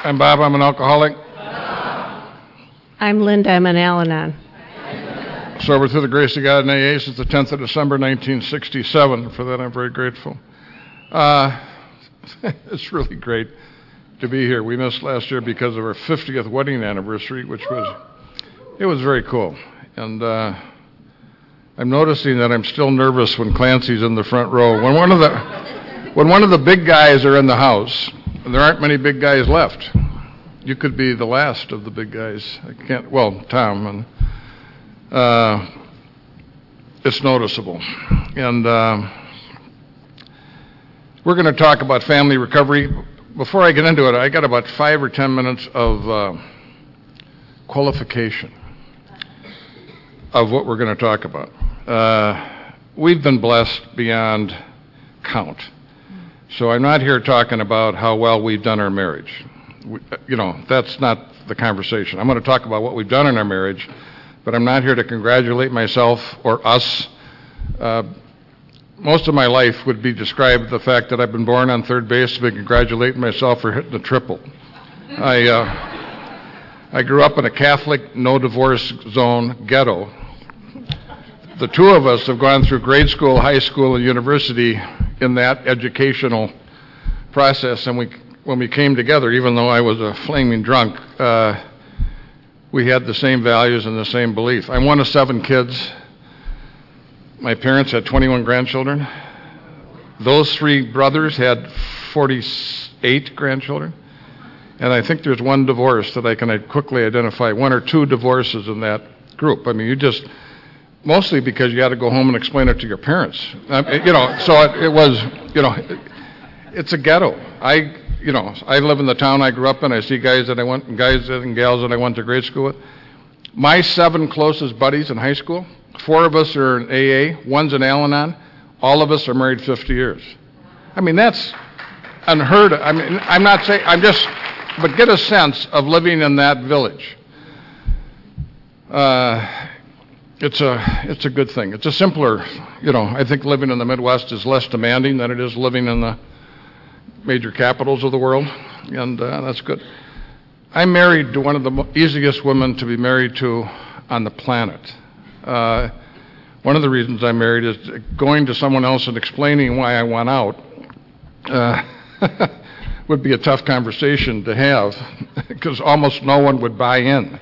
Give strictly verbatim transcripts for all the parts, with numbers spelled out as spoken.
I'm Bob. I'm an alcoholic. I'm Linda. I'm an Al-Anon. Sober through the grace of God in A A since the tenth of December, nineteen sixty-seven. For that, I'm very grateful. Uh, it's really great to be here. We missed last year because of our fiftieth wedding anniversary, which was, it was very cool. And uh, I'm noticing that I'm still nervous when Clancy's in the front row. When one of the, when one of the big guys are in the house, and there aren't many big guys left. You could be the last of the big guys. I can't, well, Tom, and uh, it's noticeable. And uh, we're going to talk about family recovery. Before I get into it, I got about five or ten minutes of uh, qualification of what we're going to talk about. Uh, we've been blessed beyond count. So I'm not here talking about how well we've done our marriage. We, you know, that's not the conversation. I'm going to talk about what we've done in our marriage, but I'm not here to congratulate myself or us. Uh, most of my life would be described the fact that I've been born on third base to be congratulating myself for hitting the triple. I, uh, I grew up in a Catholic, no-divorce zone ghetto. The two of us have gone through grade school, high school, and university in that educational process, and we when we came together, even though I was a flaming drunk, uh, we had the same values and the same belief. I'm one of seven kids. My parents had twenty-one grandchildren. Those three brothers had forty-eight grandchildren. And I think there's one divorce that I can quickly identify, one or two divorces in that group. I mean, you just, mostly because you had to go home and explain it to your parents. Uh, you know, so it, it was, you know, it, it's a ghetto. I... You know, I live in the town I grew up in. I see guys that I went, guys and gals that I went to grade school with. My seven closest buddies in high school, four of us are in A A, one's in Al-Anon. All of us are married fifty years. I mean, that's unheard of. I mean, I'm not saying, I'm just, but get a sense of living in that village. Uh, it's a, it's a good thing. It's a simpler, you know, I think living in the Midwest is less demanding than it is living in the major capitals of the world, and uh, that's good. I'm married to one of the mo- easiest women to be married to on the planet. Uh, one of the reasons I'm married is going to someone else and explaining why I want out uh, would be a tough conversation to have, because almost no one would buy in.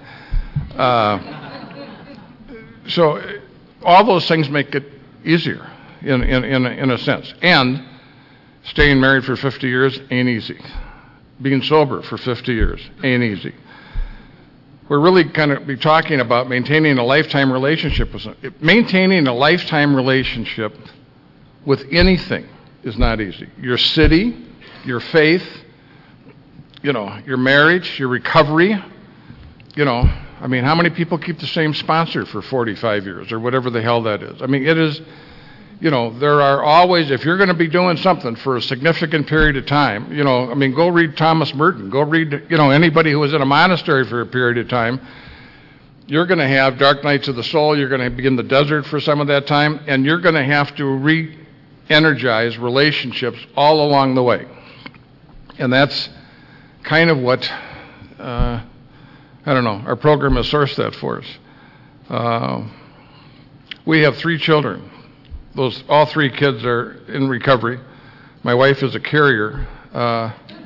Uh, so all those things make it easier in, in, in, a, in a sense. And staying married for fifty years ain't easy. Being sober for fifty years ain't easy. We're really kind of be talking about maintaining a lifetime relationship with someone. Maintaining a lifetime relationship with anything is not easy. Your city, your faith, you know, your marriage, your recovery, you know, I mean, how many people keep the same sponsor for forty-five years or whatever the hell that is? I mean, it is... You know, there are always, if you're going to be doing something for a significant period of time, you know, I mean, go read Thomas Merton. Go read, you know, anybody who was in a monastery for a period of time. You're going to have dark nights of the soul. You're going to be in the desert for some of that time, and you're going to have to re-energize relationships all along the way. And that's kind of what, uh, I don't know, our program has sourced that for us. Uh, we have three children. Those, all three kids are in recovery. My wife is a carrier. Uh,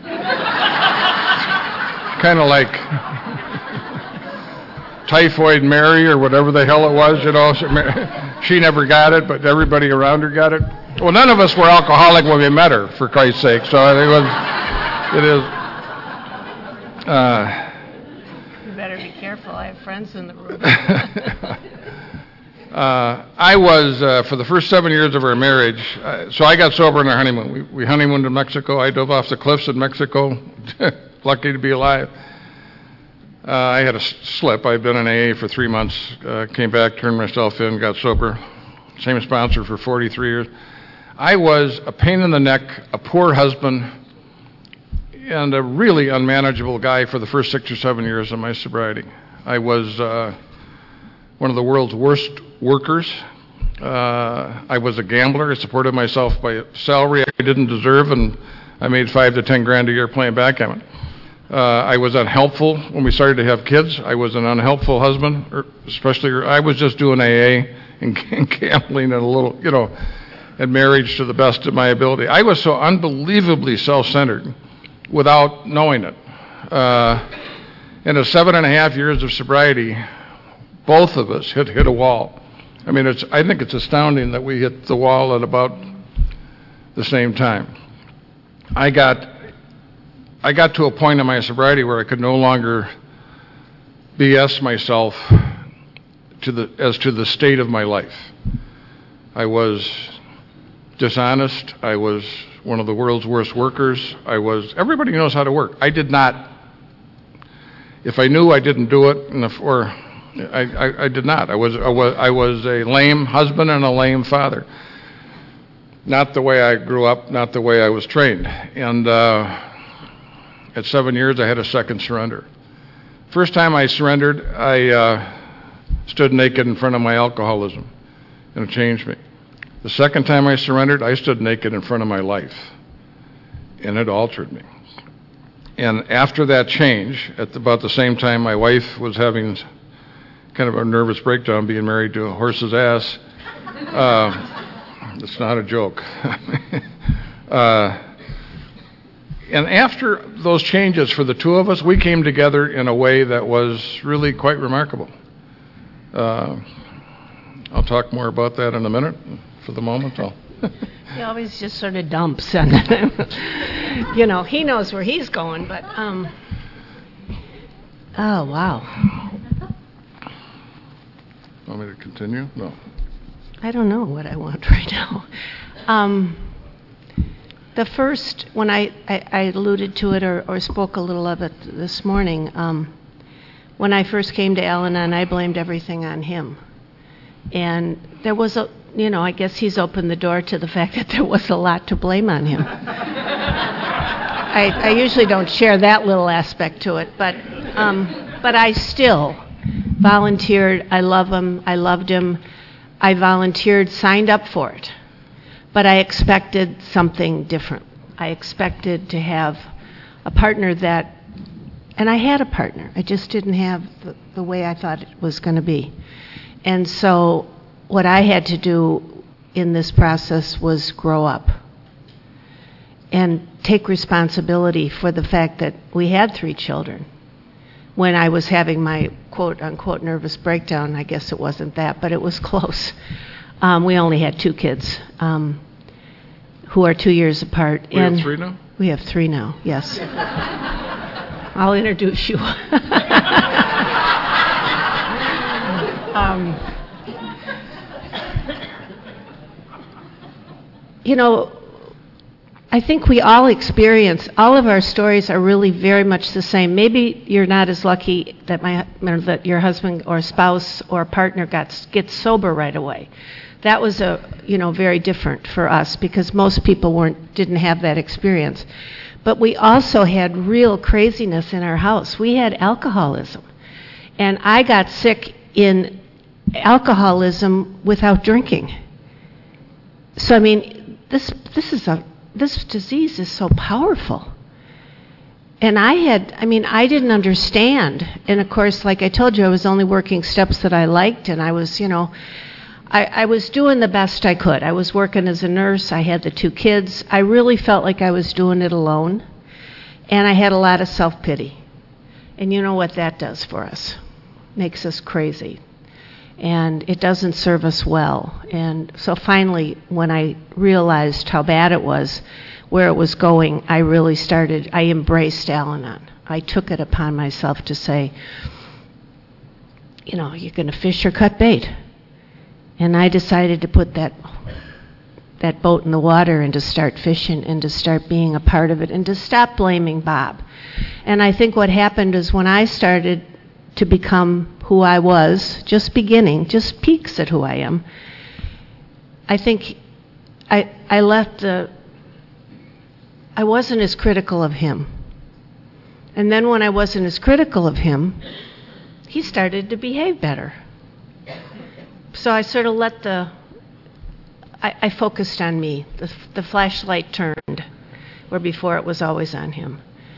kind of like Typhoid Mary or whatever the hell it was, you know. She, she never got it, but everybody around her got it. Well, none of us were alcoholic when we met her, for Christ's sake. So it was, it is. Uh, you better be careful. I have friends in the room. Uh, I was, uh, for the first seven years of our marriage, uh, so I got sober in our honeymoon. We, we honeymooned in Mexico. I dove off the cliffs in Mexico, lucky to be alive. Uh, I had a slip. I'd been in A A for three months, uh, came back, turned myself in, got sober. Same sponsor for forty-three years. I was a pain in the neck, a poor husband, and a really unmanageable guy for the first six or seven years of my sobriety. I was... Uh, one of the world's worst workers. Uh, I was a gambler. I supported myself by a salary I didn't deserve, and I made five to ten grand a year playing backgammon. Uh, I was unhelpful when we started to have kids. I was an unhelpful husband, or especially I was just doing A A and, and gambling and a little, you know, and marriage to the best of my ability. I was so unbelievably self-centered without knowing it. Uh, in a seven and a half years of sobriety, both of us hit hit a wall. I mean, it's I think it's astounding that we hit the wall at about the same time. I got I got to a point in my sobriety where I could no longer B S myself to the as to the state of my life. I was dishonest. I was one of the world's worst workers. I was everybody knows how to work. I did not. If I knew, I didn't do it, and if, or I, I, I did not. I was, I was I was a lame husband and a lame father. Not the way I grew up, not the way I was trained. And uh, at seven years, I had a second surrender. First time I surrendered, I uh, stood naked in front of my alcoholism, and it changed me. The second time I surrendered, I stood naked in front of my life, and it altered me. And after that change, at about the same time my wife was having kind of a nervous breakdown being married to a horse's ass, uh, it's not a joke. uh, and after those changes for the two of us, we came together in a way that was really quite remarkable. Uh, I'll talk more about that in a minute. For the moment, I'll... He always just sort of dumps, and you know, he knows where he's going, but, um, oh, wow. Want me to continue? No. I don't know what I want right now. Um, the first, when I, I, I alluded to it or, or spoke a little of it this morning, um, when I first came to Al-Anon, I blamed everything on him. And there was a, you know, I guess he's opened the door to the fact that there was a lot to blame on him. I, I usually don't share that little aspect to it, but um, but I still volunteered. I love him. I loved him. I volunteered, signed up for it, but I expected something different. I expected to have a partner that, and I had a partner. I just didn't have the, the way I thought it was going to be. And so what I had to do in this process was grow up and take responsibility for the fact that we had three children. When I was having my quote-unquote nervous breakdown, I guess it wasn't that, but it was close. Um, we only had two kids um, who are two years apart. We and have three now? We have three now, yes. I'll introduce you. um, You know, I think we all experience, all of our stories are really very much the same. Maybe you're not as lucky that my that your husband or spouse or partner got gets sober right away. That was a, you know, very different for us because most people weren't didn't have that experience. But we also had real craziness in our house. We had alcoholism. And I got sick in alcoholism without drinking. So I mean, This this is a this disease is so powerful. And I had, I mean, I didn't understand. And of course, like I told you, I was only working steps that I liked, and I was, you know, I, I was doing the best I could. I was working as a nurse. I had the two kids. I really felt like I was doing it alone. And I had a lot of self-pity. And you know what that does for us? Makes us crazy. And it doesn't serve us well. And so finally, when I realized how bad it was, where it was going, I really started, I embraced Al-Anon. I took it upon myself to say, you know, you're going to fish or cut bait. And I decided to put that that boat in the water and to start fishing and to start being a part of it and to stop blaming Bob. And I think what happened is when I started to become who I was, just beginning, just peeks at who I am, I think I I left the, I wasn't as critical of him. And then when I wasn't as critical of him, he started to behave better. So I sort of let the, I, I focused on me. The, the flashlight turned, where before it was always on him.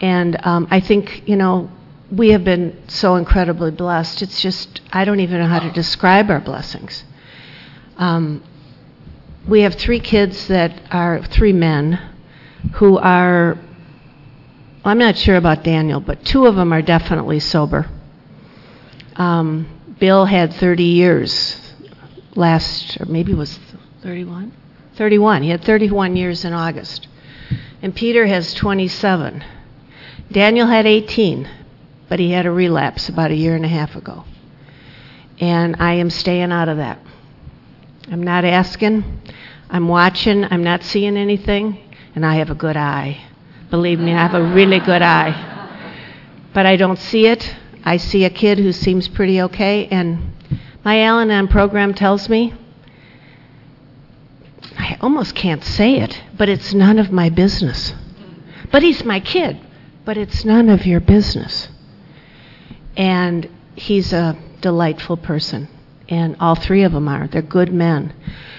And um, I think, you know, we have been so incredibly blessed. It's just, I don't even know how to describe our blessings. Um, we have three kids that are three men who are, I'm not sure about Daniel, but two of them are definitely sober. Um, Bill had thirty years last, or maybe it was thirty-one? thirty-one. He had thirty-one years in August. And Peter has twenty-seven. Daniel had eighteen, but he had a relapse about a year and a half ago. And I am staying out of that. I'm not asking. I'm watching. I'm not seeing anything. And I have a good eye. Believe me, I have a really good eye. But I don't see it. I see a kid who seems pretty okay. And my Al-Anon program tells me, I almost can't say it, but it's none of my business. But he's my kid. But it's none of your business. And he's a delightful person. And all three of them are. They're good men.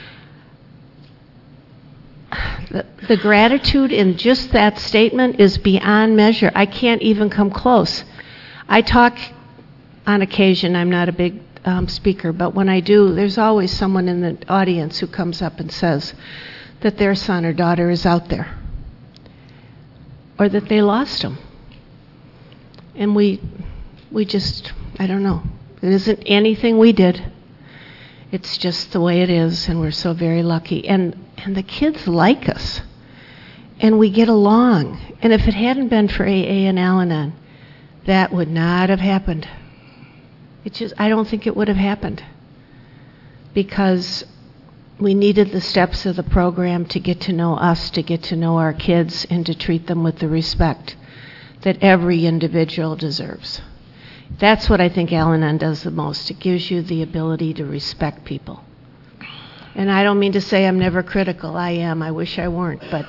The, the gratitude in just that statement is beyond measure. I can't even come close. I talk on occasion. I'm not a big um, speaker, but when I do, there's always someone in the audience who comes up and says that their son or daughter is out there, or that they lost him. And we, we just, I don't know. It isn't anything we did. It's just the way it is, and we're so very lucky. And and the kids like us, and we get along. And if it hadn't been for A A and Al-Anon, that would not have happened. It just, I don't think it would have happened, because we needed the steps of the program to get to know us, to get to know our kids, and to treat them with the respect that every individual deserves. That's what I think Al-Anon does the most. It gives you the ability to respect people. And I don't mean to say I'm never critical. I am. I wish I weren't. But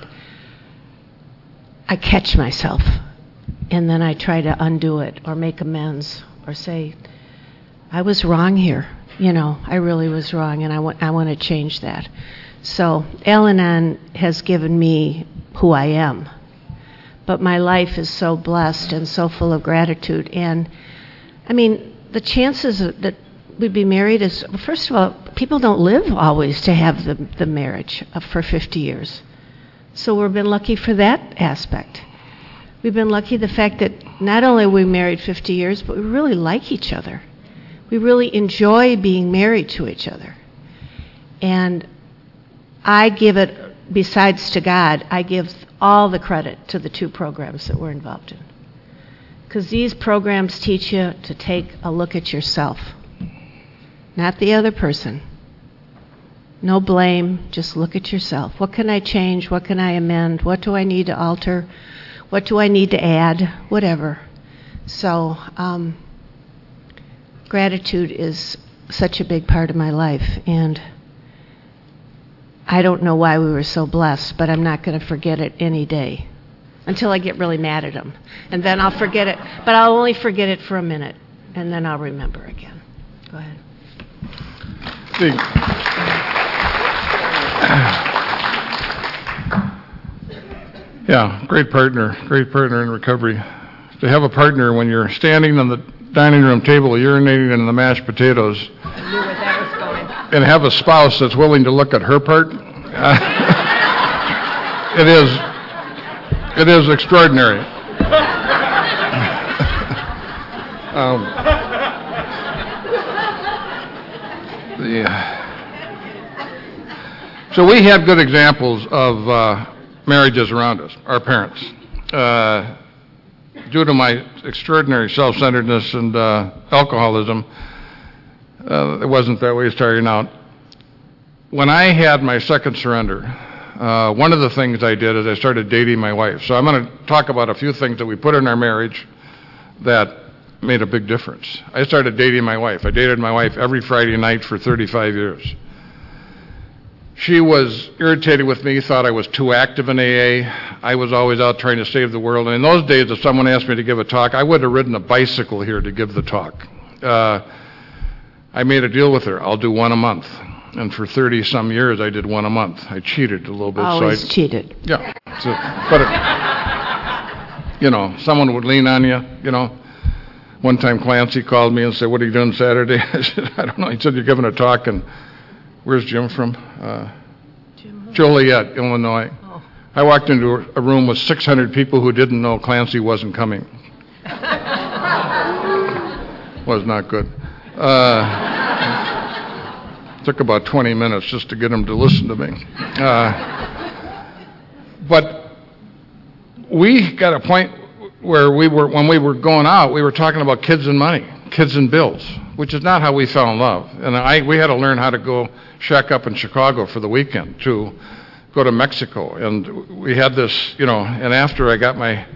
I catch myself. And then I try to undo it or make amends or say, I was wrong here. You know, I really was wrong, and I want, I want to change that. So Al-Anon has given me who I am. But my life is so blessed and so full of gratitude. And, I mean, the chances that we'd be married is, first of all, people don't live always to have the, the marriage for fifty years. So we've been lucky for that aspect. We've been lucky the fact that not only are we married fifty years, but we really like each other. We really enjoy being married to each other. And I give it, besides to God, I give all the credit to the two programs that we're involved in. Because these programs teach you to take a look at yourself, not the other person. No blame, just look at yourself. What can I change? What can I amend? What do I need to alter? What do I need to add? Whatever. So, um, gratitude is such a big part of my life, and I don't know why we were so blessed, but I'm not going to forget it any day until I get really mad at them. And then I'll forget it, but I'll only forget it for a minute, and then I'll remember again. Go ahead. See, yeah, great partner, great partner in recovery. To have a partner when you're standing on the dining room table urinating in the mashed potatoes, I knew where that was going. And have a spouse that's willing to look at her part, uh, it is, it is extraordinary. um, the, so we have good examples of uh, marriages around us, our parents. Uh, due to my extraordinary self-centeredness and uh, alcoholism, uh, it wasn't that way starting out. When I had my second surrender, uh, one of the things I did is I started dating my wife. So I'm going to talk about a few things that we put in our marriage that made a big difference. I started dating my wife. I dated my wife every Friday night for thirty-five years. She was irritated with me, thought I was too active in A A. I was always out trying to save the world. And in those days, if someone asked me to give a talk, I would have ridden a bicycle here to give the talk. Uh, I made a deal with her. I'll do one a month. And for thirty-some years, I did one a month. I cheated a little bit. Always so I, cheated. Yeah. So, but, it, you know, someone would lean on you, you know. One time Clancy called me and said, "What are you doing Saturday?" I said, "I don't know." He said, "You're giving a talk." And where's Jim from? Uh, Jim? Joliet, Illinois. Oh. I walked into a room with six hundred people who didn't know Clancy wasn't coming. Was not good. Uh, took about twenty minutes just to get him to listen to me. Uh, but we got a point where we were, when we were going out, we were talking about kids and money, kids and bills, which is not how we fell in love. And I, we had to learn how to go shack up in Chicago for the weekend to go to Mexico. And we had this, you know, and after I got my,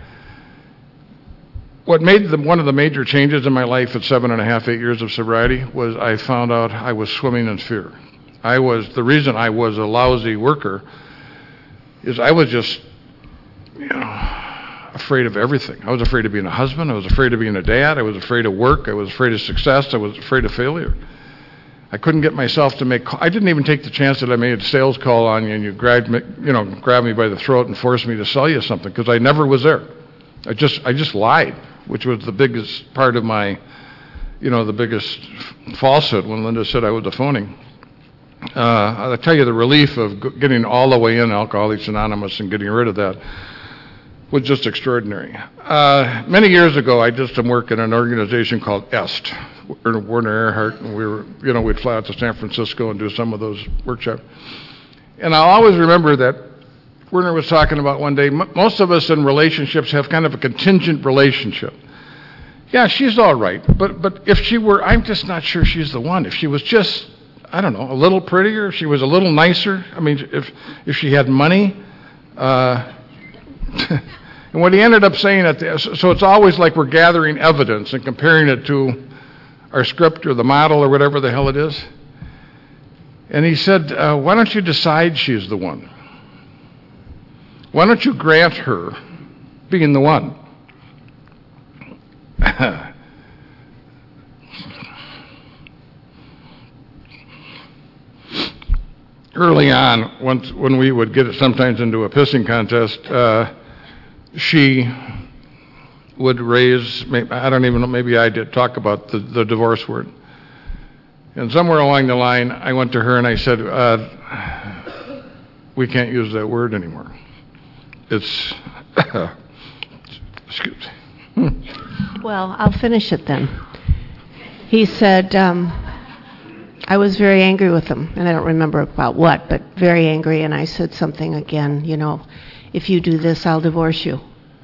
what made the, one of the major changes in my life at seven and a half, eight years of sobriety was I found out I was swimming in fear. I was, the reason I was a lousy worker is I was just, you know, afraid of everything. I was afraid of being a husband. I was afraid of being a dad. I was afraid of work. I was afraid of success. I was afraid of failure. I couldn't get myself to make, I didn't even take the chance that I made a sales call on you and you grabbed me, you know, grabbed me by the throat and forced me to sell you something because I never was there. I just, I just lied, which was the biggest part of my, you know, the biggest falsehood when Linda said I was a phony. Uh, I'll tell you the relief of g- getting all the way in Alcoholics Anonymous and getting rid of that was just extraordinary. Uh, many years ago, I did some work in an organization called EST, Werner Erhard, and we were, you know, we'd fly out to San Francisco and do some of those workshops. And I'll always remember that Werner was talking about one day, m- most of us in relationships have kind of a contingent relationship. Yeah, she's all right, but but if she were, I'm just not sure she's the one. If she was just, I don't know, a little prettier, if she was a little nicer, I mean, if if she had money, uh, and what he ended up saying at the, so it's always like we're gathering evidence and comparing it to our script or the model or whatever the hell it is. And he said, uh, why don't you decide she's the one? Why don't you grant her being the one? Early on, once when we would get it sometimes into a pissing contest, uh, she would raise, I don't even know, maybe I did talk about the, the divorce word. And somewhere along the line, I went to her and I said, uh, we can't use that word anymore. It's, excuse me. Well, I'll finish it then. He said, um, I was very angry with him, and I don't remember about what, but very angry, and I said something again, you know, if you do this, I'll divorce you.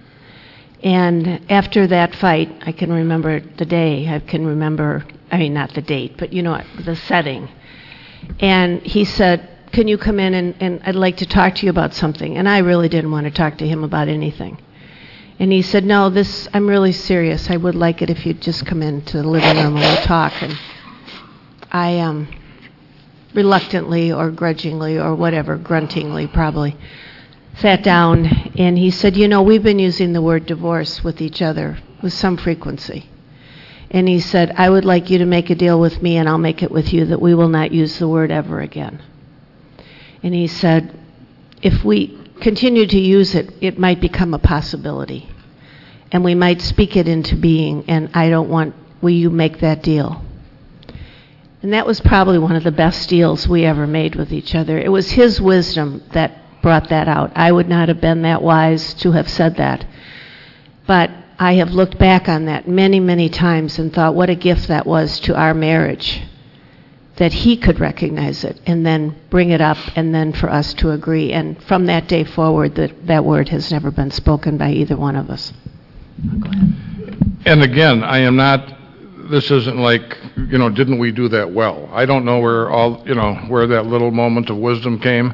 And after that fight, I can remember the day, I can remember, I mean, not the date, but you know, the setting. And he said, can you come in and, and I'd like to talk to you about something. And I really didn't want to talk to him about anything. And he said, no, this, I'm really serious. I would like it if you'd just come into the living room and we'll talk. And I, um, reluctantly or grudgingly or whatever, gruntingly probably, sat down and he said, you know, we've been using the word divorce with each other with some frequency. And he said, I would like you to make a deal with me and I'll make it with you that we will not use the word ever again. And he said, if we continue to use it, it might become a possibility. And we might speak it into being, and I don't want, will you make that deal? And that was probably one of the best deals we ever made with each other. It was his wisdom that brought that out. I would not have been that wise to have said that. But I have looked back on that many, many times and thought what a gift that was to our marriage, that he could recognize it and then bring it up and then for us to agree. And from that day forward, that, that word has never been spoken by either one of us. Go ahead. And again, I am not, this isn't like, you know, didn't we do that well? I don't know where all, you know, where that little moment of wisdom came.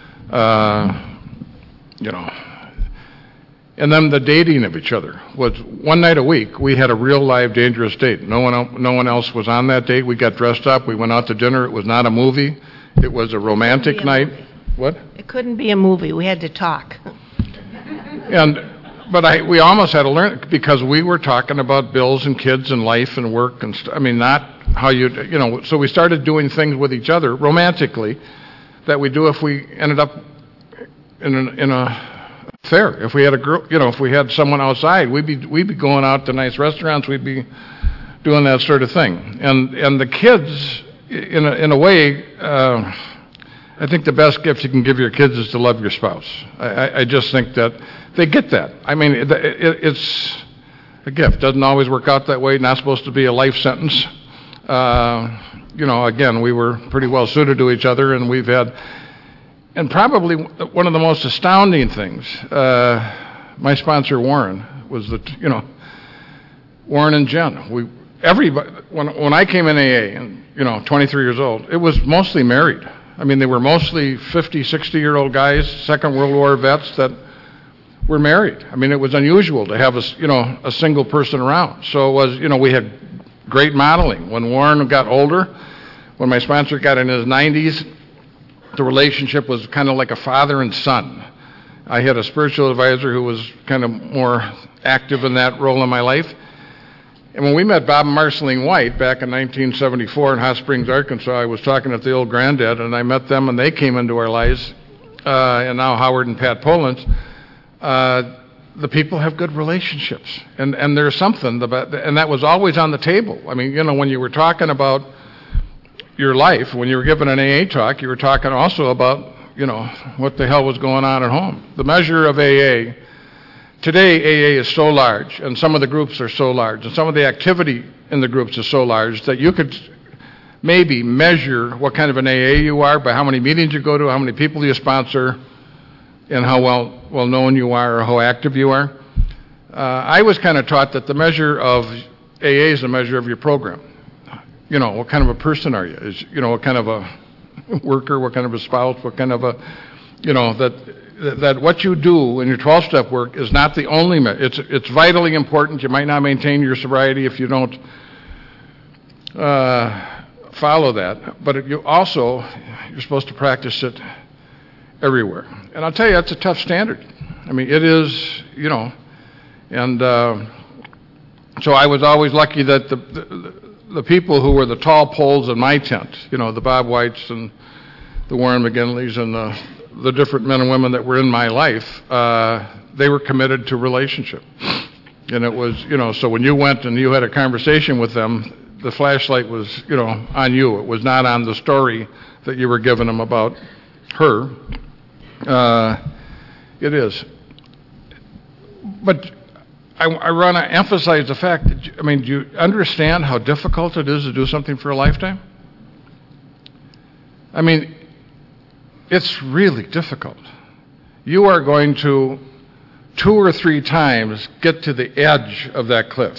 Uh, you know, and then the dating of each other was one night a week. We had a real live dangerous date. No one, el- no one else was on that date. We got dressed up. We went out to dinner. It was not a movie. It was a romantic a night. movie. What? It couldn't be a movie. We had to talk. And, but I, we almost had to learn because we were talking about bills and kids and life and work and st- I mean, not how you, you know. So we started doing things with each other romantically that we do if we ended up in, an, in a fair. If we had a girl, you know, if we had someone outside, we'd be we'd be going out to nice restaurants. We'd be doing that sort of thing. And and the kids, in a, in a way, uh, I think the best gift you can give your kids is to love your spouse. I, I, I just think that they get that. I mean, it, it, it's a gift. Doesn't always work out that way. Not supposed to be a life sentence. Uh, you know, again, we were pretty well suited to each other, and we've had, and probably one of the most astounding things, uh, my sponsor Warren was the, you know, Warren and Jen. We everybody when when I came in A A, and you know, twenty-three years old, it was mostly married. I mean, they were mostly fifty, sixty-year-old guys, Second World War vets that were married. I mean, it was unusual to have a, you know, a single person around. So it was, you know, we had great modeling. When Warren got older, when my sponsor got in his nineties, the relationship was kind of like a father and son. I had a spiritual advisor who was kind of more active in that role in my life. And when we met Bob and Marceline White back in nineteen seventy-four in Hot Springs, Arkansas, I was talking at the old Granddad, and I met them, and they came into our lives, uh, and now Howard and Pat Polans. Uh, the people have good relationships, and, and there's something about, and that was always on the table. I mean, you know, when you were talking about your life, when you were giving an A A talk, you were talking also about, you know, what the hell was going on at home. The measure of A A, today A A is so large, and some of the groups are so large, and some of the activity in the groups is so large that you could maybe measure what kind of an A A you are by how many meetings you go to, how many people you sponsor, and how well, well known you are or how active you are. Uh, I was kind of taught that the measure of A A is a measure of your program. You know, what kind of a person are you? Is, you know, what kind of a worker, what kind of a spouse, what kind of a, you know, that that what you do in your twelve-step work is not the only, me- it's it's vitally important. You might not maintain your sobriety if you don't uh, follow that, but you also, you're supposed to practice it everywhere. And I'll tell you, that's a tough standard. I mean, it is, you know, and uh, so I was always lucky that the, the the people who were the tall poles in my tent, you know, the Bob Whites and the Warren McGinleys and the, the different men and women that were in my life, uh, they were committed to relationship. And it was, you know, so when you went and you had a conversation with them, the flashlight was, you know, on you. It was not on the story that you were giving them about her. Uh, it is. But I, I want to emphasize the fact that, I mean, do you understand how difficult it is to do something for a lifetime? I mean, it's really difficult. You are going to two or three times get to the edge of that cliff.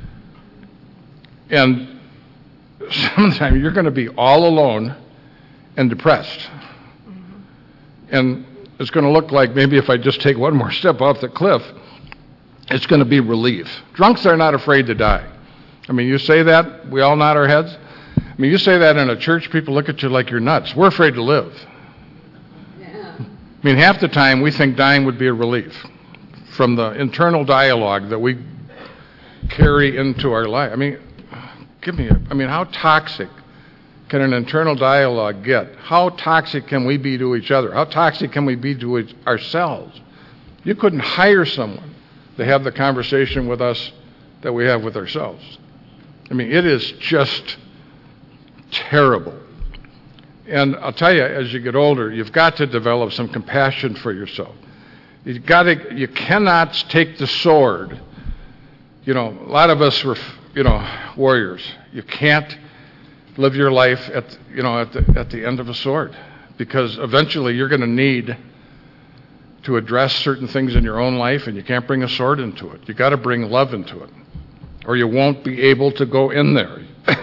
And sometimes you're going to be all alone and depressed. And it's going to look like maybe if I just take one more step off the cliff, it's going to be relief. Drunks are not afraid to die. I mean, you say that, we all nod our heads. I mean, you say that in a church, people look at you like you're nuts. We're afraid to live. Yeah. I mean, half the time we think dying would be a relief from the internal dialogue that we carry into our life. I mean, give me a, I mean, how toxic can an internal dialogue get? How toxic can we be to each other? How toxic can we be to each, ourselves? You couldn't hire someone to have the conversation with us that we have with ourselves. I mean, it is just terrible. And I'll tell you, as you get older, you've got to develop some compassion for yourself. You've got to, you cannot take the sword. You know, a lot of us were, you know, warriors. You can't live your life at, you know, at the, at the end of a sword, because eventually you're going to need to address certain things in your own life, and you can't bring a sword into it. You got to bring love into it, or you won't be able to go in there.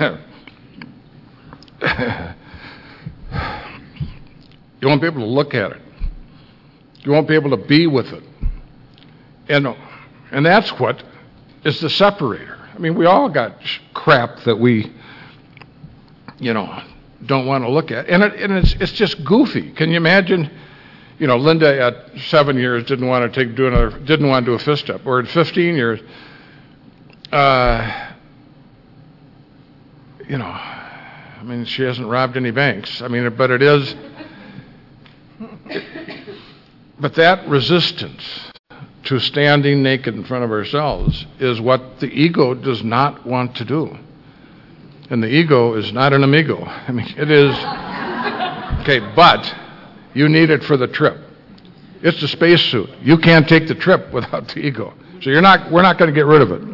You won't be able to look at it. You won't be able to be with it. And, and that's what is the separator. I mean, we all got crap that we, you know, don't want to look at. And, it, and it's, it's just goofy. Can you imagine? You know, Linda at seven years didn't want to take do another, didn't want to do a fifth step, or at fifteen years, uh, you know, I mean, she hasn't robbed any banks. I mean, she hasn't robbed any banks. I mean, she hasn't robbed any banks. I mean, she hasn't robbed any banks. I mean, she hasn't robbed any banks. I mean, she hasn't robbed any banks. I mean, she hasn't robbed any banks. I mean, she hasn't robbed any banks. I mean, but it is, But that resistance to standing naked in front of ourselves is what the ego does not want to do. And the ego is not an amigo. I mean, it is, okay, but you need it for the trip. It's the spacesuit. You can't take the trip without the ego. So you're not, we're not going to get rid of it.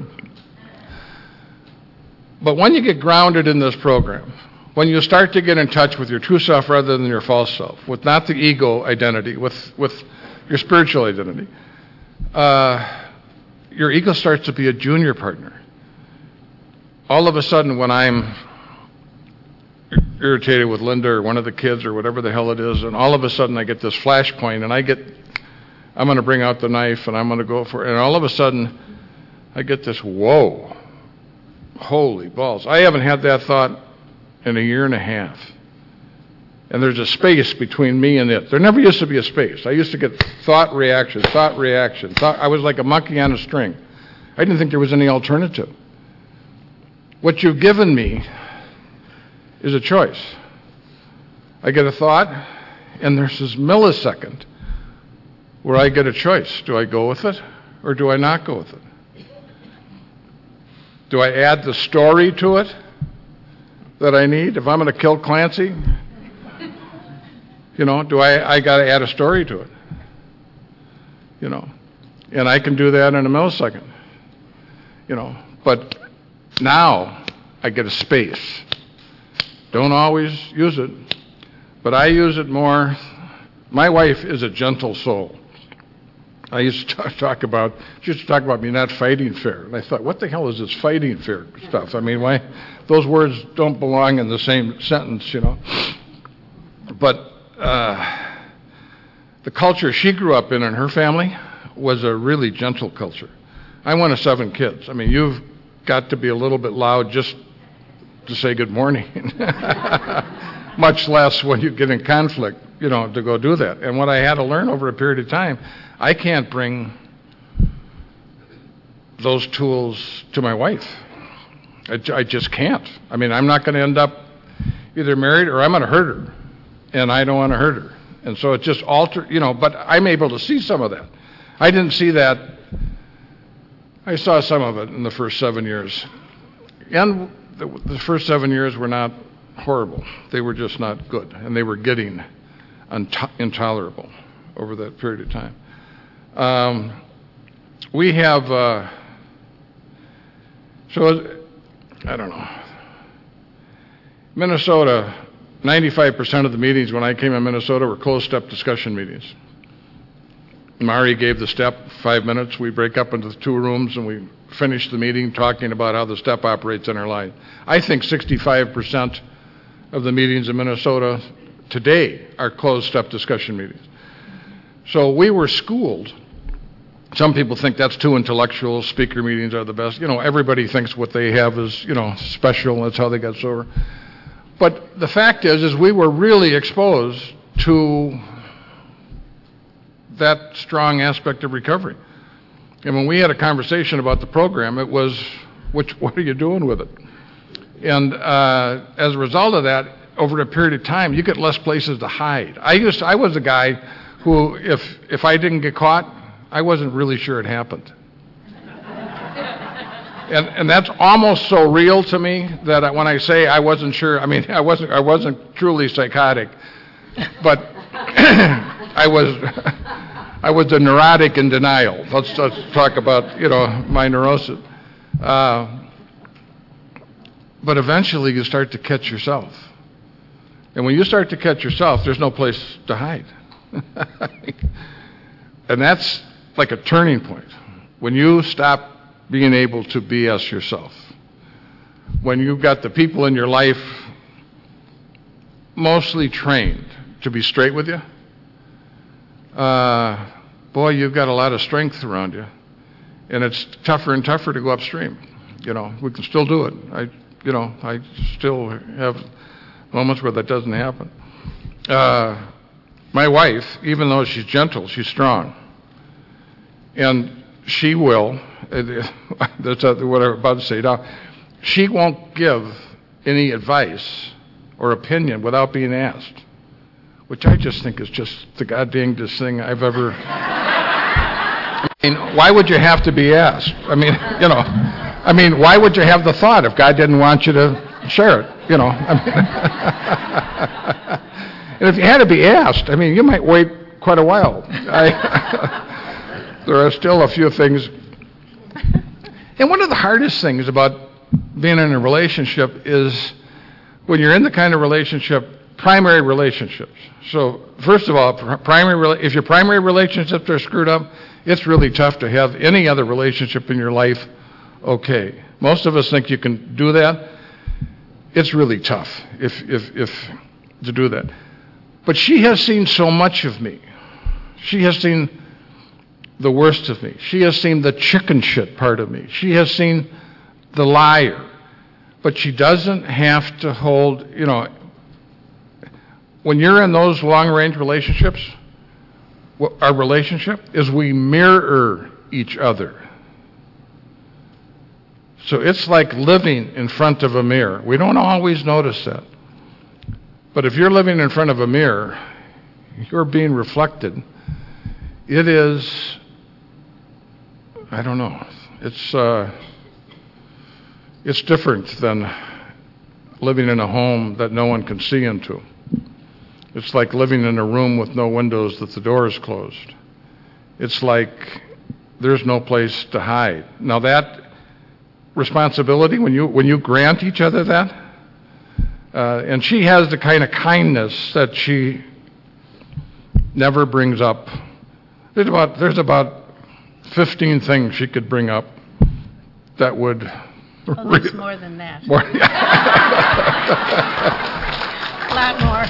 But when you get grounded in this program, when you start to get in touch with your true self rather than your false self, with not the ego identity, with, with your spiritual identity, uh, your ego starts to be a junior partner. All of a sudden, when I'm irritated with Linda or one of the kids or whatever the hell it is, and all of a sudden I get this flashpoint and I get, I'm going to bring out the knife and I'm going to go for it, and all of a sudden I get this, whoa, holy balls. I haven't had that thought in a year and a half. And there's a space between me and it. There never used to be a space. I used to get thought, reaction, thought, reaction. Thought, I was like a monkey on a string. I didn't think there was any alternative. What you've given me is a choice. I get a thought, and there's this millisecond where I get a choice. Do I go with it, or do I not go with it? Do I add the story to it that I need? If I'm going to kill Clancy, you know, do I, I got to add a story to it? You know, and I can do that in a millisecond. You know, but now I get a space. Don't always use it, but I use it more. My wife is a gentle soul. I used to talk, talk about, she used to talk about me not fighting fair. And I thought, what the hell is this fighting fair stuff? I mean, why, those words don't belong in the same sentence, you know. But uh, the culture she grew up in and her family was a really gentle culture. I'm one of seven kids. I mean, you've got to be a little bit loud just to say good morning, much less when you get in conflict, you know, to go do that. And what I had to learn over a period of time, I can't bring those tools to my wife. I, I just can't. I mean, I'm not going to end up either married or I'm going to hurt her, and I don't want to hurt her. And so it just altered, you know, but I'm able to see some of that. I didn't see that. I saw some of it in the first seven years. And the, the first seven years were not horrible. They were just not good, and they were getting unto- intolerable over that period of time. Um, we have, uh, so, I don't know, Minnesota, ninety-five percent of the meetings when I came in Minnesota were closed-step discussion meetings. Mari gave the step, five minutes. We break up into two rooms and we finish the meeting talking about how the step operates in our life. I think sixty-five percent of the meetings in Minnesota today are closed-step discussion meetings. So we were schooled. Some people think that's too intellectual. Speaker meetings are the best. You know, everybody thinks what they have is, you know, special. That's how they got sober. But the fact is, is we were really exposed to that strong aspect of recovery. And when we had a conversation about the program, it was, which, what are you doing with it? And uh, as a result of that, over a period of time, you get less places to hide. I used, to, I was a guy who, if if I didn't get caught, I wasn't really sure it happened. And and that's almost so real to me that I, when I say I wasn't sure, I mean I wasn't I wasn't truly psychotic, but I was I was a neurotic in denial. Let's let's talk about, you know, my neurosis. Uh, but eventually you start to catch yourself, and when you start to catch yourself, there's no place to hide, and that's like a turning point. When you stop being able to B S yourself, when you've got the people in your life mostly trained to be straight with you, uh, boy, you've got a lot of strength around you, and it's tougher and tougher to go upstream. You know, we can still do it. I, you know, I still have moments where that doesn't happen. Uh, my wife, even though she's gentle, she's strong. And she will, that's what I'm about to say now, she won't give any advice or opinion without being asked. which I just think is just the goddamnedest thing I've ever... I mean, why would you have to be asked? I mean, you know, I mean, why would you have the thought if God didn't want you to share it, you know? I mean, and if you had to be asked, I mean, you might wait quite a while. I, there are still a few things. And one of the hardest things about being in a relationship is when you're in the kind of relationship, primary relationships. So, first of all, primary if your primary relationships are screwed up, it's really tough to have any other relationship in your life okay. Most of us think you can do that. It's really tough if, if, if to do that. But she has seen so much of me. She has seen the worst of me. She has seen the chicken shit part of me. She has seen the liar. But she doesn't have to hold, you know, when you're in those long-range relationships, our relationship is we mirror each other. So it's like living in front of a mirror. We don't always notice that. But if you're living in front of a mirror, you're being reflected. It is, I don't know, it's uh, it's different than living in a home that no one can see into. It's like living in a room with no windows that the door is closed. It's like there's no place to hide. Now that responsibility, when you when you grant each other that, uh, and she has the kind of kindness that she never brings up. There's about there's about fifteen things she could bring up that would. Oh, there's more than that. More, A lot more.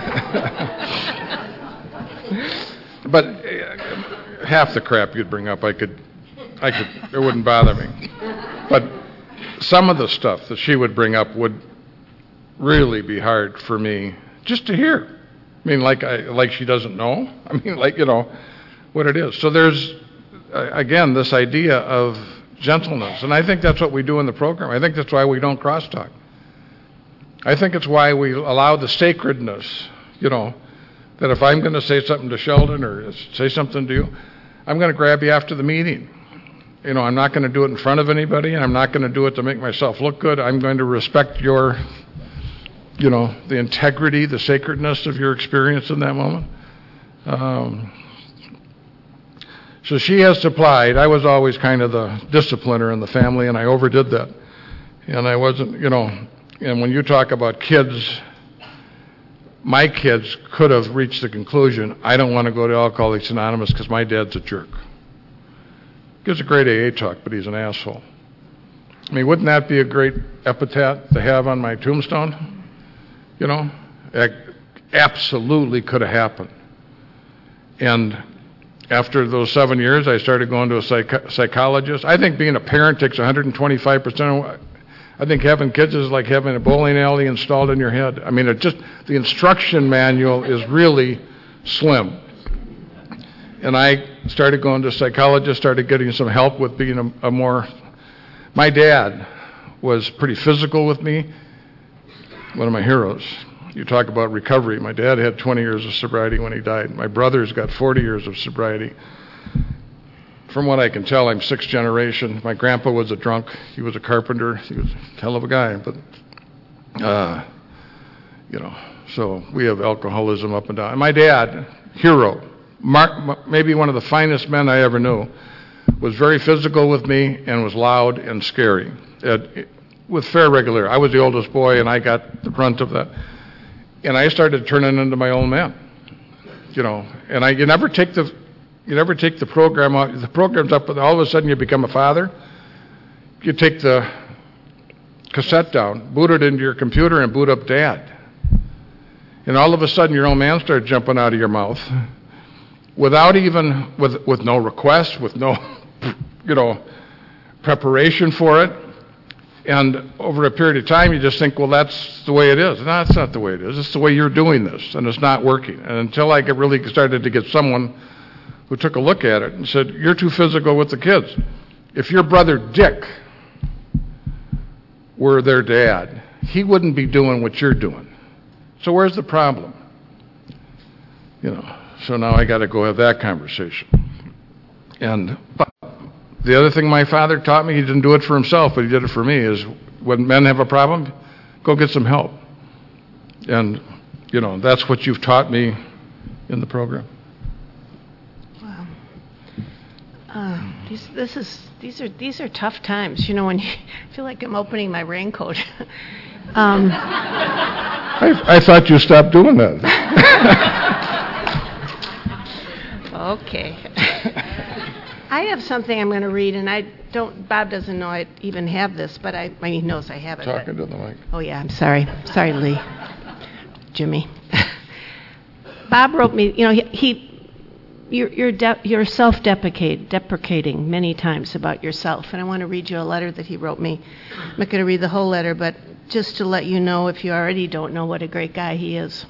But uh, half the crap you'd bring up, I could, I could, it wouldn't bother me. But some of the stuff that she would bring up would really be hard for me just to hear. I mean, like I, like she doesn't know. I mean, like, you know, what it is. So there's, uh, again, this idea of gentleness. And I think that's what we do in the program. I think that's why we don't crosstalk. I think it's why we allow the sacredness, you know, that if I'm going to say something to Sheldon or say something to you, I'm going to grab you after the meeting. You know, I'm not going to do it in front of anybody, and I'm not going to do it to make myself look good. I'm going to respect your, you know, the integrity, the sacredness of your experience in that moment. Um, so she has supplied. I was always kind of the discipliner in the family, and I overdid that. And I wasn't, you know, and when you talk about kids, my kids could have reached the conclusion, I don't want to go to Alcoholics Anonymous because my dad's a jerk. Gives a great A A talk, but he's an asshole. I mean, wouldn't that be a great epitaph to have on my tombstone? You know, it absolutely could have happened. And after those seven years, I started going to a psych- psychologist. I think being a parent takes one hundred twenty-five percent of I think having kids is like having a bowling alley installed in your head. I mean, it just, the instruction manual is really slim. And I started going to a psychologist, started getting some help with being a, a more, my dad was pretty physical with me, one of my heroes. You talk about recovery. My dad had twenty years of sobriety when he died. My brother's got forty years of sobriety. From what I can tell, I'm sixth generation. My grandpa was a drunk. He was a carpenter. He was a hell of a guy. But, uh, you know, so we have alcoholism up and down. And my dad, hero, Mark, maybe one of the finest men I ever knew, was very physical with me and was loud and scary. It, with fair regularity. I was the oldest boy, and I got the brunt of that. And I started turning into my old man. You know, and I, you never take the... You never take the program out. The program's up, and all of a sudden you become a father. You take the cassette down, boot it into your computer, and boot up Dad. And all of a sudden your old man starts jumping out of your mouth without even, with, with no request, with no, you know, preparation for it. And over a period of time, you just think, well, that's the way it is. No, that's not the way it is. It's the way you're doing this, and it's not working. And until I get really started to get someone who took a look at it and said, you're too physical with the kids. If your brother Dick were their dad, he wouldn't be doing what you're doing. So where's the problem? You know, so now I got to go have that conversation. And but the other thing my father taught me, he didn't do it for himself, but he did it for me, is when men have a problem, go get some help. And, you know, that's what you've taught me in the program. Wow. Uh, these, this is, these are, these are tough times. You know, when you I feel like I'm opening my raincoat. um, I, I thought you stopped doing that. Okay. I have something I'm going to read, and I don't, Bob doesn't know I even have this, but I, I mean, he knows I have it. Talking but, to the mic. Oh, yeah, I'm sorry. Sorry, Lee. Jimmy. Bob wrote me, you know, he, he you're, you're, de- you're self-deprecate, deprecating many times about yourself, and I want to read you a letter that he wrote me. I'm not going to read the whole letter, but just to let you know, if you already don't know, what a great guy he is.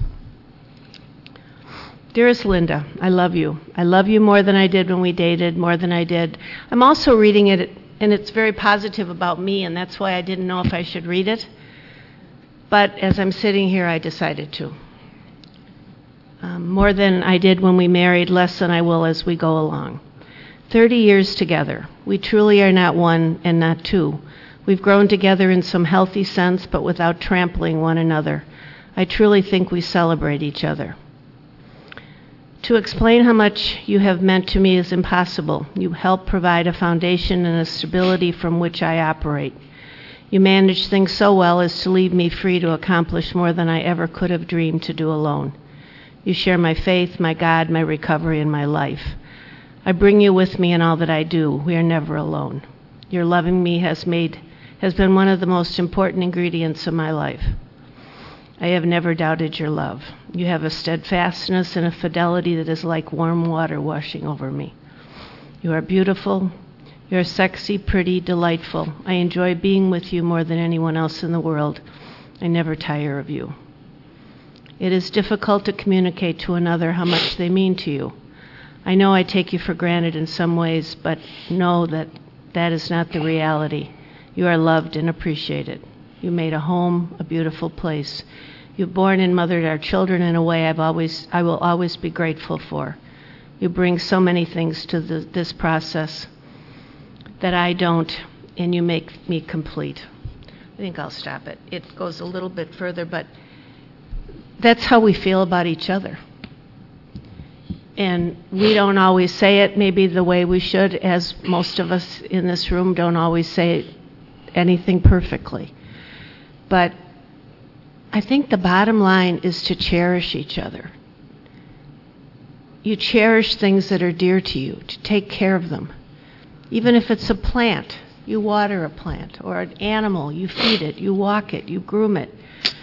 Dearest Linda, I love you. I love you more than I did when we dated, more than I did. I'm also reading it, and it's very positive about me, and that's why I didn't know if I should read it. But as I'm sitting here, I decided to. Um, more than I did when we married, less than I will as we go along. Thirty years together. We truly are not one and not two. We've grown together in some healthy sense, but without trampling one another. I truly think we celebrate each other. To explain how much you have meant to me is impossible. You help provide a foundation and a stability from which I operate. You manage things so well as to leave me free to accomplish more than I ever could have dreamed to do alone. You share my faith, my God, my recovery, and my life. I bring you with me in all that I do. We are never alone. Your loving me has made, has been one of the most important ingredients of my life. I have never doubted your love. You have a steadfastness and a fidelity that is like warm water washing over me. You are beautiful. You are sexy, pretty, delightful. I enjoy being with you more than anyone else in the world. I never tire of you. It is difficult to communicate to another how much they mean to you. I know I take you for granted in some ways, but know that that is not the reality. You are loved and appreciated. You made a home, a beautiful place. You've borne and mothered our children in a way I've always, I will always be grateful for. You bring so many things to the, this process that I don't, and you make me complete. I think I'll stop it. It goes a little bit further, but that's how we feel about each other. And we don't always say it maybe the way we should, as most of us in this room don't always say anything perfectly. But I think the bottom line is to cherish each other. You cherish things that are dear to you, to take care of them. Even if it's a plant, you water a plant, or an animal, you feed it, you walk it, you groom it.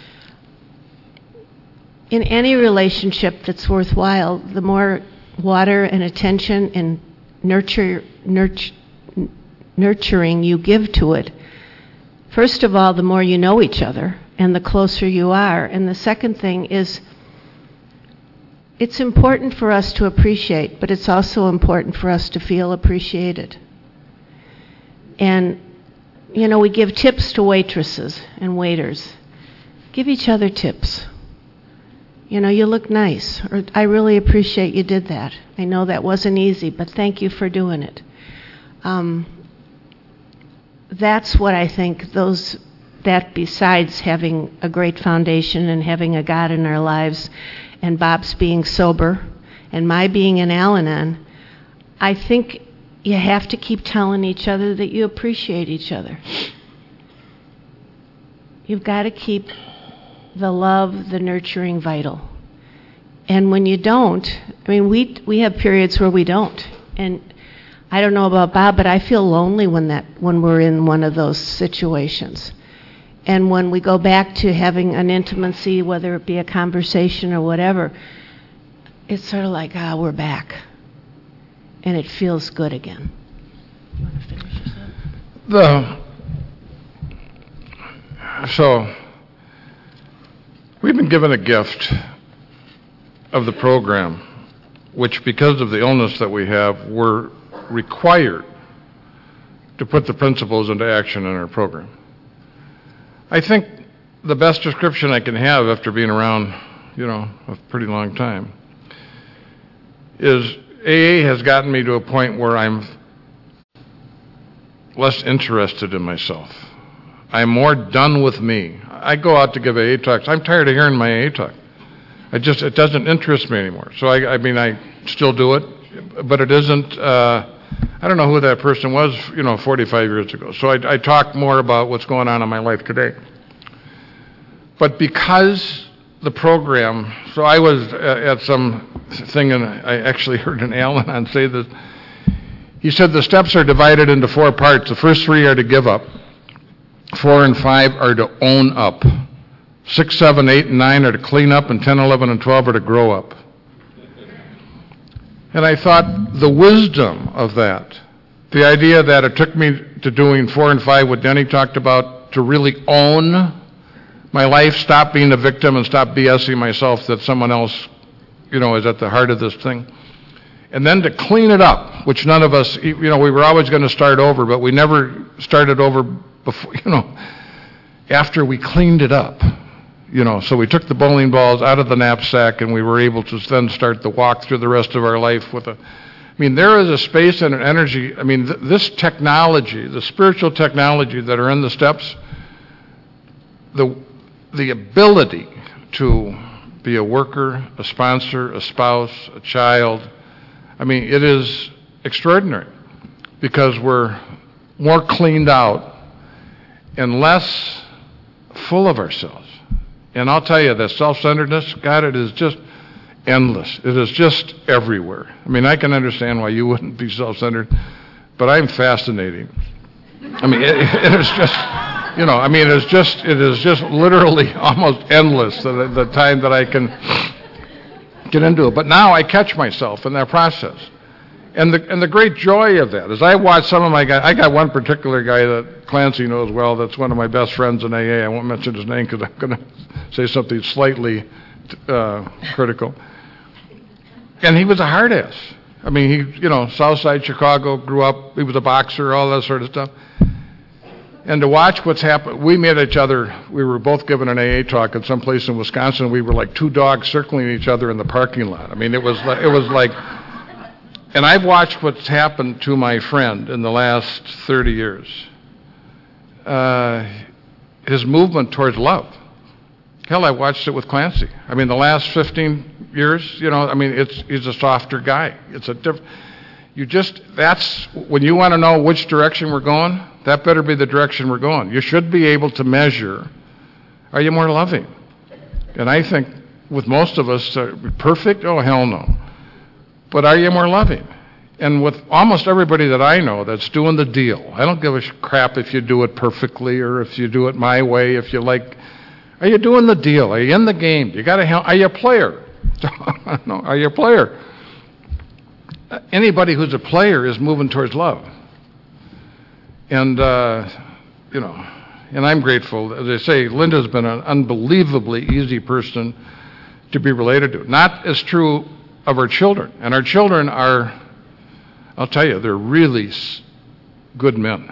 In any relationship that's worthwhile, the more water and attention and nurture, nurture, nurturing you give to it, first of all, the more you know each other and the closer you are. And the second thing is, it's important for us to appreciate, but it's also important for us to feel appreciated. And, you know, we give tips to waitresses and waiters. Give each other tips. You know, you look nice, or I really appreciate you did that. I know that wasn't easy, but thank you for doing it. Um, that's what I think those, that besides having a great foundation and having a God in our lives, and Bob's being sober, and my being in Al-Anon, I think you have to keep telling each other that you appreciate each other. You've got to keep the love, the nurturing vital. And when you don't, I mean, we we have periods where we don't. And I don't know about Bob, but I feel lonely when that when we're in one of those situations. And when we go back to having an intimacy, whether it be a conversation or whatever, it's sort of like, ah, we're back. And it feels good again. You want to finish this up? The, so, we've been given a gift of the program, which because of the illness that we have, we're required to put the principles into action in our program. I think the best description I can have after being around, you know, a pretty long time, is A A has gotten me to a point where I'm less interested in myself. I'm more done with me. I go out to give A A talks. I'm tired of hearing my A A talk. I just, it doesn't interest me anymore. So I, I mean, I still do it, but it isn't, uh, I don't know who that person was, you know, forty-five years ago. So I, I talk more about what's going on in my life today. But because the program, so I was at some thing, and I actually heard an Al-Anon say this. He said the steps are divided into four parts. The first three are to give up. Four and five are to own up. Six, seven, eight, and nine are to clean up, and ten, eleven, and twelve are to grow up. And I thought the wisdom of that, the idea that it took me to doing four and five, what Denny talked about, to really own my life, stop being a victim and stop BSing myself that someone else, you know, is at the heart of this thing. And then to clean it up, which none of us, you know, we were always going to start over, but we never started over before, you know, after we cleaned it up. You know, so we took the bowling balls out of the knapsack and we were able to then start the walk through the rest of our life with a, I mean, there is a space and an energy, I mean, th- this technology, the spiritual technology that are in the steps, the, the ability to be a worker, a sponsor, a spouse, a child, I mean, it is extraordinary because we're more cleaned out and less full of ourselves. And I'll tell you, that self-centeredness, God, it is just endless. It is just everywhere. I mean, I can understand why you wouldn't be self-centered, but I'm fascinating. I mean, it, it is just, you know, I mean, it is just, it is just literally almost endless, the, the time that I can get into it. But now I catch myself in that process. And the and the great joy of that is I watch some of my guys. I got one particular guy that Clancy knows well that's one of my best friends in A A. I won't mention his name because I'm going to say something slightly uh, critical. And he was a hard ass. I mean, he, you know, South Side Chicago, grew up, he was a boxer, all that sort of stuff. And to watch what's happened, we met each other, we were both given an A A talk at some place in Wisconsin. We were like two dogs circling each other in the parking lot. I mean, it was like, it was like, and I've watched what's happened to my friend in the last thirty years. Uh, his movement towards love. Hell, I watched it with Clancy. I mean, the last fifteen years, you know, I mean, it's he's a softer guy. It's a different, you just, that's, when you want to know which direction we're going, that better be the direction we're going. You should be able to measure, are you more loving? And I think with most of us, uh, perfect? Oh, hell no. But are you more loving? And with almost everybody that I know that's doing the deal, I don't give a crap if you do it perfectly or if you do it my way, if you like, are you doing the deal? Are you in the game? You got to help. Are you a player? No, are you a player? Anybody who's a player is moving towards love. And, uh, you know, and I'm grateful. As I say, Linda's been an unbelievably easy person to be related to. Not as true of our children. And our children are, I'll tell you, they're really good men.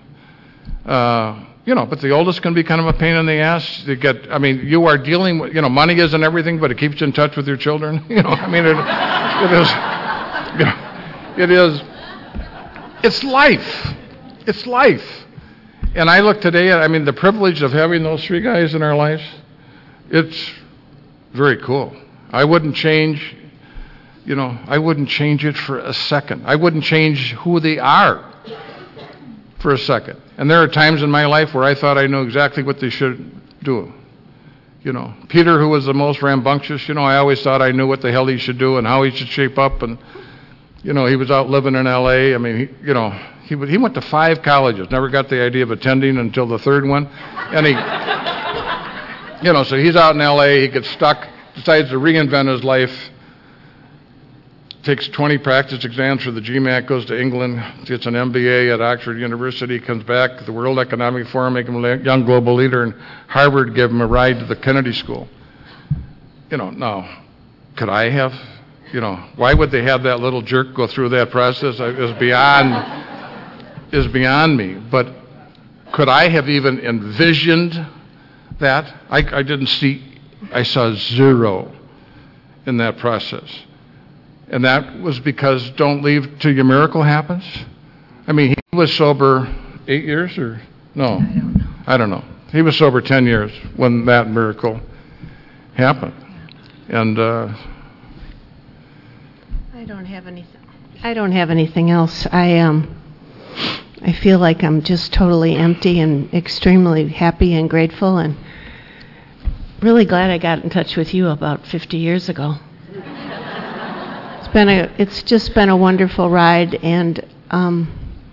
Uh, you know, but the oldest can be kind of a pain in the ass. You get, I mean, you are dealing with, you know, money isn't everything, but it keeps you in touch with your children. You know, I mean, it, it is, you know, it is, it's life. It's life. And I look today at, I mean, the privilege of having those three guys in our lives, it's very cool. I wouldn't change, you know, I wouldn't change it for a second. I wouldn't change who they are for a second. And there are times in my life where I thought I knew exactly what they should do. You know, Peter, who was the most rambunctious, you know, I always thought I knew what the hell he should do and how he should shape up. And, you know, he was out living in L A. I mean, he, you know, he he went to five colleges, never got the idea of attending until the third one. And he, you know, so he's out in L A, he gets stuck, decides to reinvent his life, takes twenty practice exams for the GMAT, goes to England, gets an M B A at Oxford University, comes back, the World Economic Forum, make him a young global leader, and Harvard gave him a ride to the Kennedy School. You know, now, could I have? You know, why would they have that little jerk go through that process? It was beyond, is beyond me. But could I have even envisioned that? I, I didn't see, I saw zero in that process. And that was because don't leave till your miracle happens? I mean, he was sober eight years or, no, I don't know. I don't know. He was sober ten years when that miracle happened. And, uh, I don't have anything. I don't have anything else. I um, I feel like I'm just totally empty and extremely happy and grateful, and really glad I got in touch with you about fifty years ago. It's been a. It's just been a wonderful ride, and um,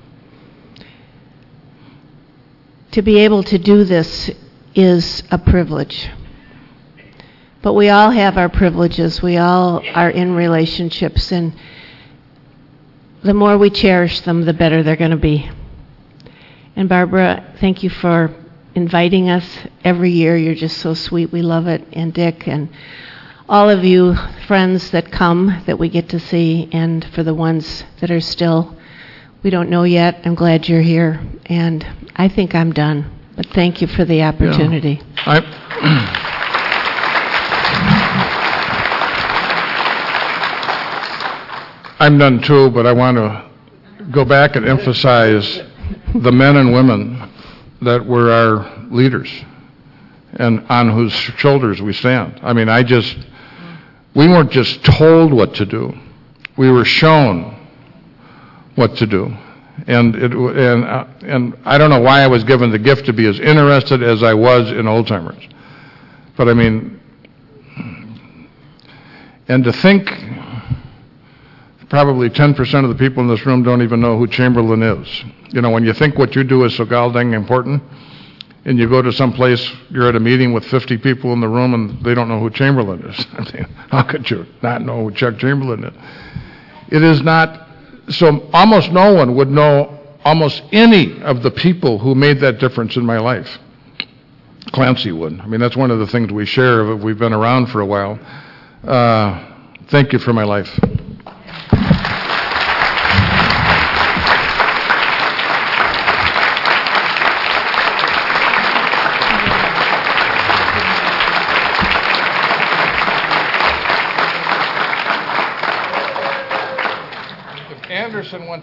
to be able to do this is a privilege. But we all have our privileges. We all are in relationships, and the more we cherish them, the better they're going to be. And Barbara, thank you for inviting us every year. You're just so sweet. We love it. And Dick and all of you friends that come that we get to see, and for the ones that are still, we don't know yet, I'm glad you're here. And I think I'm done. But thank you for the opportunity. Yeah. I I'm done too, but I want to go back and emphasize the men and women that were our leaders and on whose shoulders we stand. I mean, I just, we weren't just told what to do. We were shown what to do. And it, and, uh, and I don't know why I was given the gift to be as interested as I was in old timers. But I mean, and to think probably ten percent of the people in this room don't even know who Chamberlain is. You know, when you think what you do is so goddamn important, and you go to some place, you're at a meeting with fifty people in the room, and they don't know who Chamberlain is. I mean, how could you not know who Chuck Chamberlain is? It is not, so almost no one would know almost any of the people who made that difference in my life. Clancy would. I mean, that's one of the things we share. We've been around for a while. Uh, thank you for my life. Anderson went